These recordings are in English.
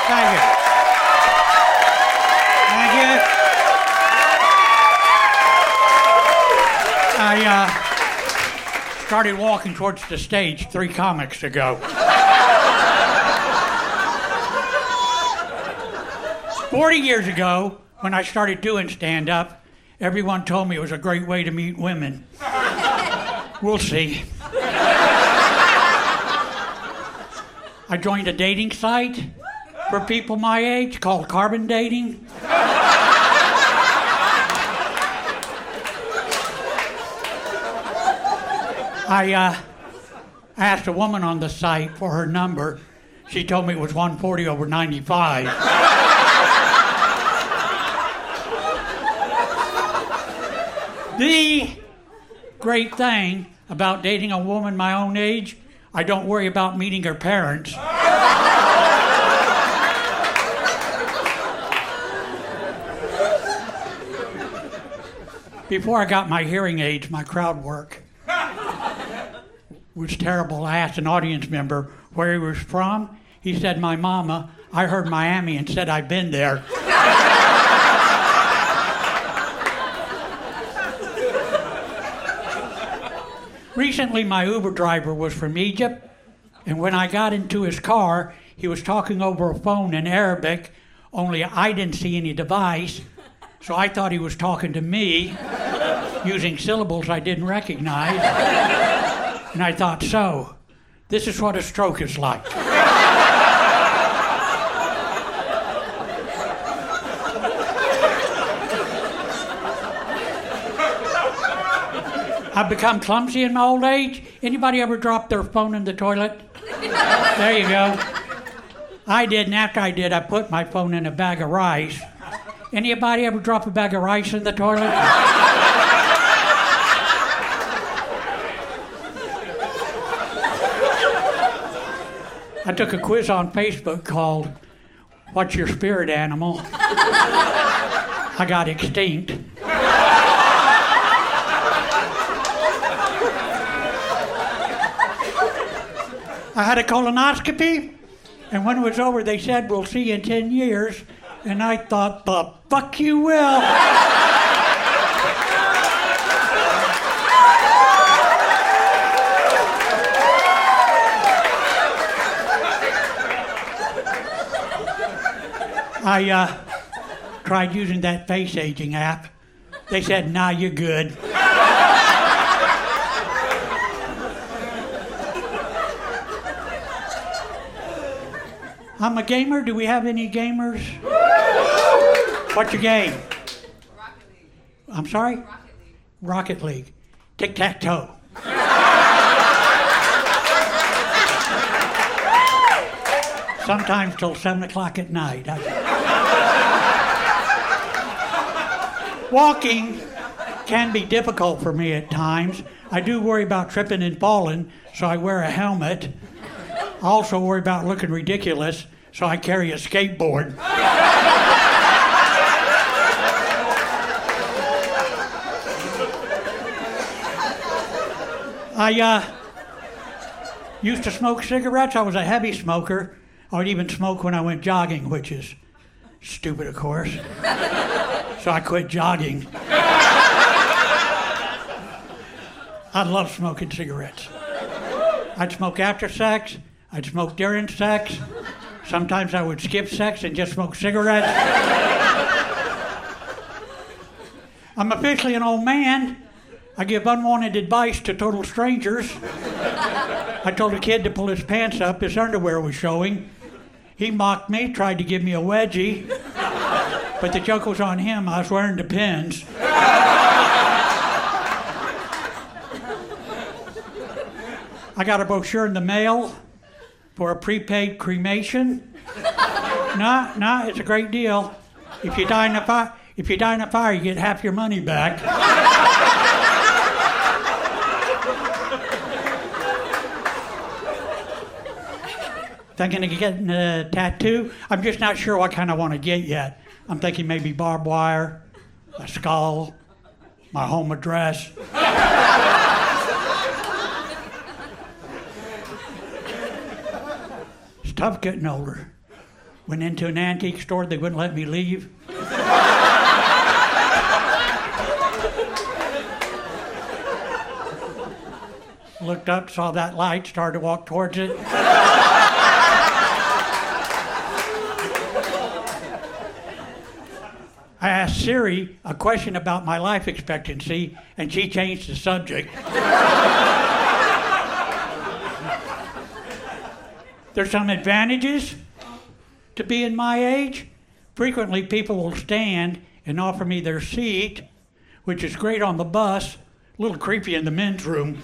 Thank you. Thank you. I started walking towards the stage 3 comics ago. 40 years ago, when I started doing stand-up, everyone told me it was a great way to meet women. We'll see. I joined a dating site for people my age called Carbon Dating. I asked a woman on the site for her number. She told me it was 140/95. The great thing about dating a woman my own age, I don't worry about meeting her parents. Before I got my hearing aids, my crowd work was terrible. I asked an audience member where he was from. He said, my mama. I heard Miami and said, I've been there. Recently, my Uber driver was from Egypt, and when I got into his car, he was talking over a phone in Arabic, only I didn't see any device, so I thought he was talking to me, using syllables I didn't recognize, and I thought, so, this is what a stroke is like. I've become clumsy in my old age. Anybody ever drop their phone in the toilet? There you go. I did, and after I did, I put my phone in a bag of rice. Anybody ever drop a bag of rice in the toilet? I took a quiz on Facebook called, What's Your Spirit Animal? I got extinct. I had a colonoscopy, and when it was over, they said, we'll see you in 10 years. And I thought, the fuck you will. I tried using that face aging app. They said, nah, you're good. I'm a gamer. Do we have any gamers? What's your game? Rocket League. I'm sorry? Rocket League. Rocket League. Tic-tac-toe. Sometimes till 7 o'clock at night. Walking can be difficult for me at times. I do worry about tripping and falling, so I wear a helmet. I also worry about looking ridiculous, so I carry a skateboard. I used to smoke cigarettes. I was a heavy smoker. I would even smoke when I went jogging, which is stupid, of course. So I quit jogging. I love smoking cigarettes. I'd smoke after sex. I'd smoke during sex. Sometimes I would skip sex and just smoke cigarettes. I'm officially an old man. I give unwanted advice to total strangers. I told a kid to pull his pants up. His underwear was showing. He mocked me, tried to give me a wedgie. But the joke was on him. I was wearing the pins. I got a brochure in the mail for a prepaid cremation. No, it's a great deal. If you die in a fire, you get half your money back. Thinking of getting a tattoo? I'm just not sure what kind I want to get yet. I'm thinking maybe barbed wire, a skull, my home address. It's tough getting older. Went into an antique store, they wouldn't let me leave. Looked up, saw that light, started to walk towards it. I asked Siri a question about my life expectancy, and she changed the subject. There's some advantages to being my age. Frequently, people will stand and offer me their seat, which is great on the bus, a little creepy in the men's room.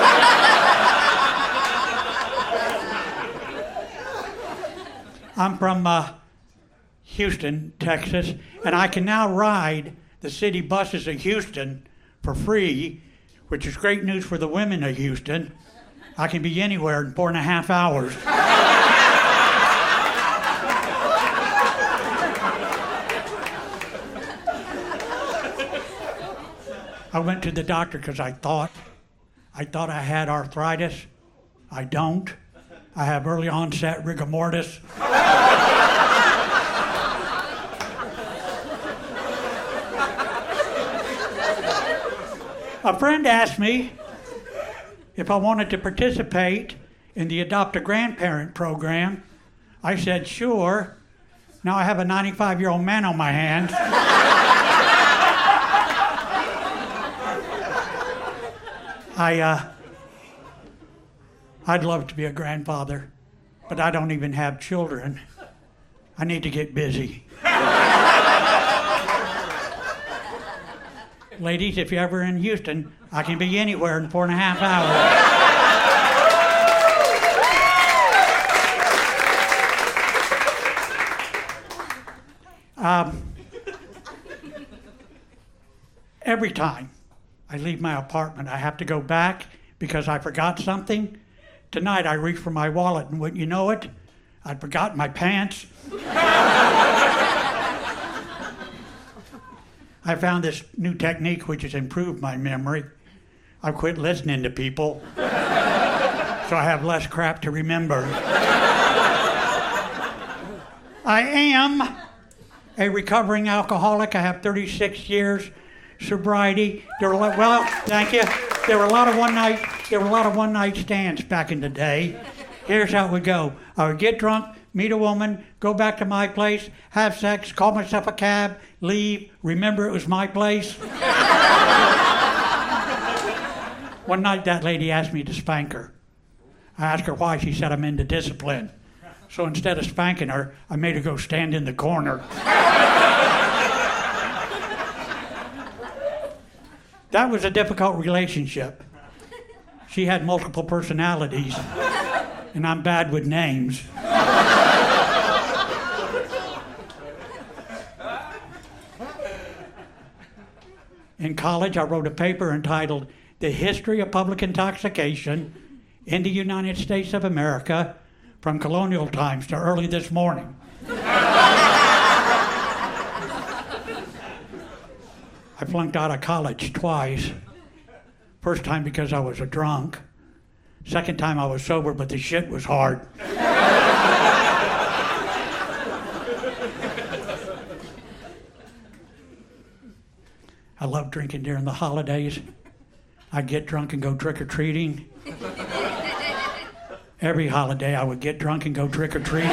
I'm from Houston, Texas, and I can now ride the city buses in Houston for free, which is great news for the women of Houston. I can be anywhere in 4.5 hours. I went to the doctor because I thought I had arthritis. I don't. I have early onset rigor mortis. A friend asked me if I wanted to participate in the Adopt a Grandparent program. I said, sure. Now I have a 95-year-old man on my hands. I'd love to be a grandfather, but I don't even have children. I need to get busy. Ladies, if you're ever in Houston, I can be anywhere in 4.5 hours. Every time I leave my apartment, I have to go back because I forgot something. Tonight, I reached for my wallet, and wouldn't you know it, I'd forgotten my pants. I found this new technique which has improved my memory. I've quit listening to people, so I have less crap to remember. I am a recovering alcoholic. I have 36 years sobriety. Thank you. There were a lot of one-night stands back in the day. Here's how it would go. I would get drunk, meet a woman, go back to my place, have sex, call myself a cab, leave, remember it was my place. One night that lady asked me to spank her. I asked her why. She said I'm into discipline. So instead of spanking her, I made her go stand in the corner. That was a difficult relationship. She had multiple personalities, and I'm bad with names. In college, I wrote a paper entitled The History of Public Intoxication in the United States of America from Colonial Times to early this morning. I flunked out of college twice. First time because I was a drunk. Second time I was sober, but the shit was hard. I love drinking during the holidays. I'd get drunk and go trick-or-treating. Every holiday I would get drunk and go trick-or-treating.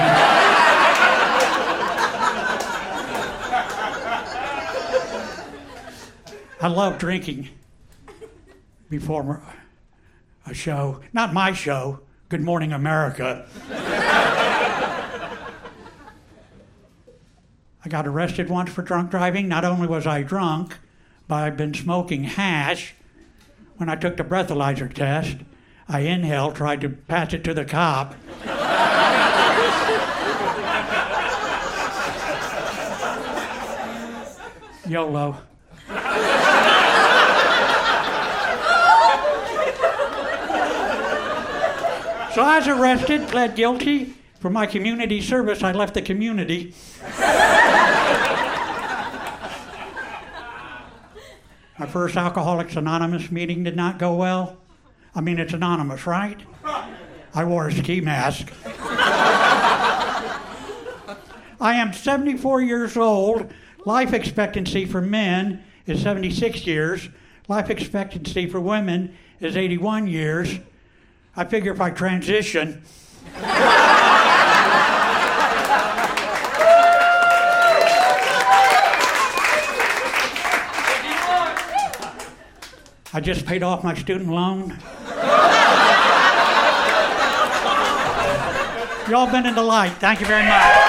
I love drinking before a show. Not my show, Good Morning America. I got arrested once for drunk driving. Not only was I drunk, but I'd been smoking hash. When I took the breathalyzer test, I inhaled, tried to pass it to the cop. YOLO. So I was arrested, pled guilty. For my community service, I left the community. My first Alcoholics Anonymous meeting did not go well. I mean, it's anonymous, right? I wore a ski mask. I am 74 years old. Life expectancy for men is 76 years. Life expectancy for women is 81 years. I figure if I transition... I just paid off my student loan. Y'all been in the light. Thank you very much.